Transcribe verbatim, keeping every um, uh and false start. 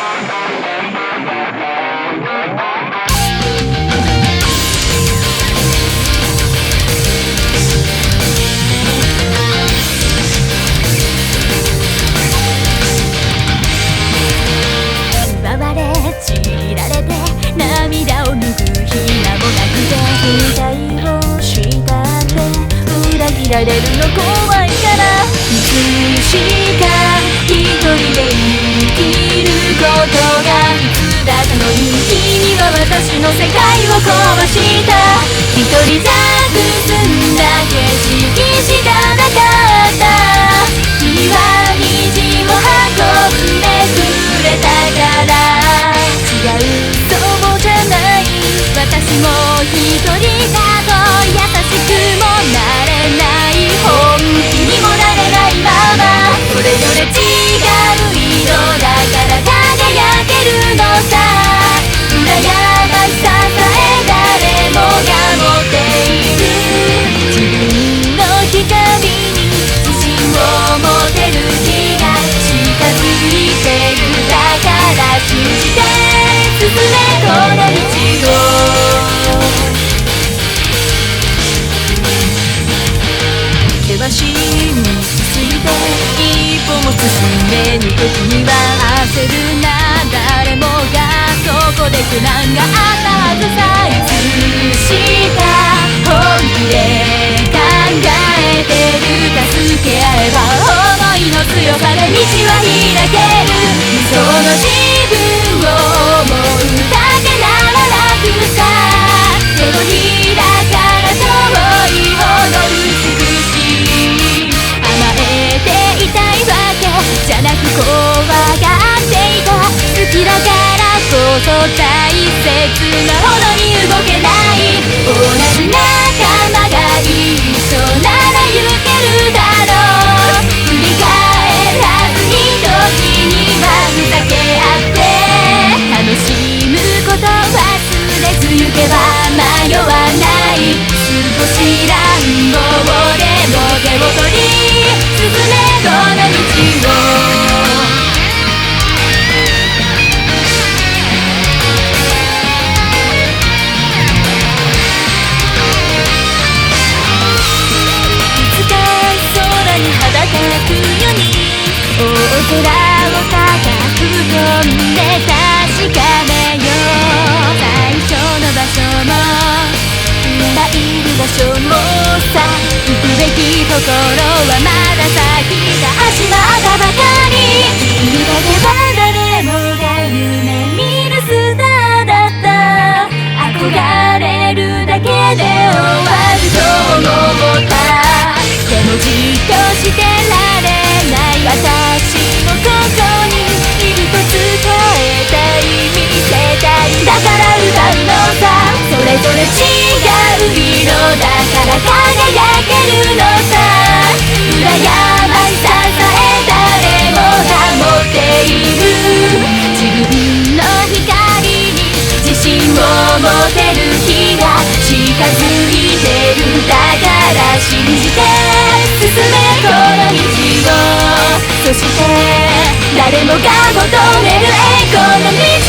奪われちぎられて涙を拭う暇もなくて期待をしたって裏切られるの怖いからいつしか一人で生きることが普通だったのに君は私の世界を壊した一人じゃ進んだ景色しかなかった君は虹を運んでくれたから違うそうじゃない私も一人だと優しくもなれない本気にもなれないままそれぞれ違う色だから輝けるのさ羨ましささえ誰もが持っている自分の瞳に自信を持てる日が近づいてるだから信じて進めこの道を険しい道すぎて一歩も進めぬ時には焦るな誰もがそこで苦難があったはずさいつした本気で考えてる助け合えば想いの強さで道は開ける理想の自分を思うだけなら楽さ手のひらから遠いほど美しい甘えていたいわけじゃなく怖がっていた好きだからこそ大切なほどに動けない同じ仲間が一緒なら行けるだろう振り返らずに時にはふざけ合って楽しむこと忘れず行けば迷わない少し乱暴でも手を取り進めこの道をいつか空に羽ばたくように大空を高く飛んで確かめよう最初の場所も今いる場所もさ行くべきところはまだ先だ始まったばかり君だけは誰もが夢見るスターだった憧れるだけで終わると思ったでもじっとしてられない私もここにいると伝えたい見せたいだから歌うのさそれぞれ違う色だから輝けるのさ羨ましささえ誰もが持っている自分の光に自信を持てる日が近づいてるだから信じて進めこの道をそして誰もが求める栄光の道